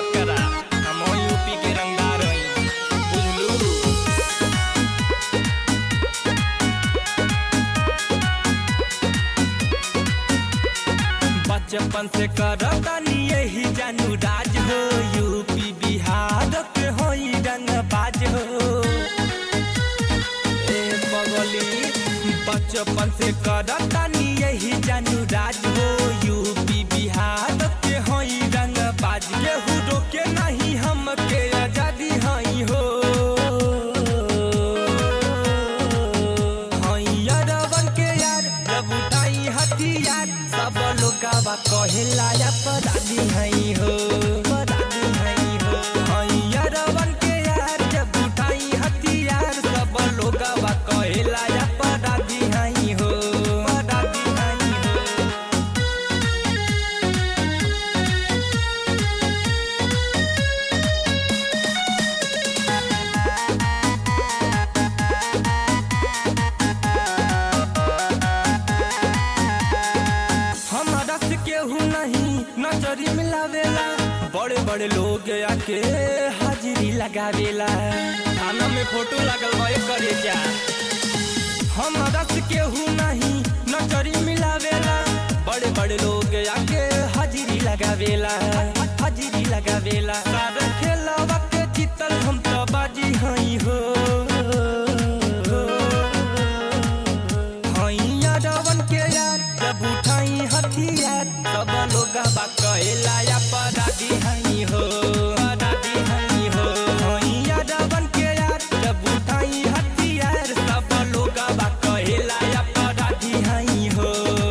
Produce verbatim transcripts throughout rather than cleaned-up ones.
मत करा, हम यूपी के रंगदार हई, बुझलू। बचपन से करतानी यही जानू राज हो, यूपी बिहार के होई रंगबाज हो। ए बगली बचपन से करतानी यही जानू राज हो, यूपी बिहार के होई रंगबाज। केहू रोके नहीं हमके आजादी हई हो, हई अरवन के यार जब उठाई हथियार सब लोगवा कहेला अपराधी हई हो, अपराधी हई हो। हई अरवन के यार जब उठाई हथियार सब लोगवा कहेला अपराधी हई हो, अपराधी हई हो। हमारा से केहू नहीं नजरी मिलावेला, बड़े बड़े लोग आके हाजिरी लगावेला, थाना में फोटो लगल बा करे क्या। हमारा से केहू नहीं नजरी मिलावेला, बड़े बड़े लोग आके हाजिरी लगावेला, हाजिरी लगावेला। सारा खेलवा के जीतल हम तो बाजी हई हो, हई अरवन के यार जब उठाई हथियार सब लोगवा कहेला अपराधी हई हो, अपराधी हई हो। हई अरवन के यार जब उठाई हथियार सब लोगवा कहेला अपराधी हई हो।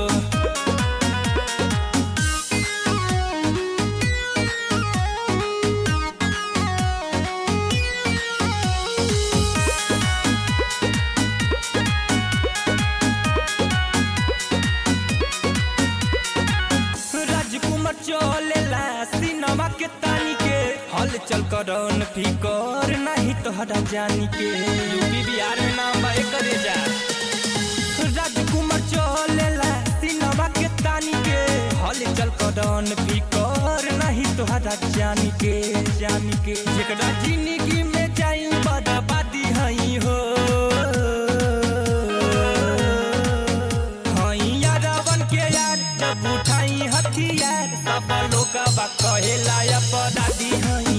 राजकुमार चलेला सिनेमा के तानी के, हल चल करन फिकर नहीं तोहरा जानी के, यूपी बिहार में नाम बा करे जा। राजकुमार चलेला सिनेमा के तानी के, हल चल करन फिकर नहीं तोहरा जानी के, जानी के। जेकरा जिंदगी में जाई बर्बादी हई हो, हई अरवन के यार जब उठाई हथियार सब लोगवा कहेला अपराधी हई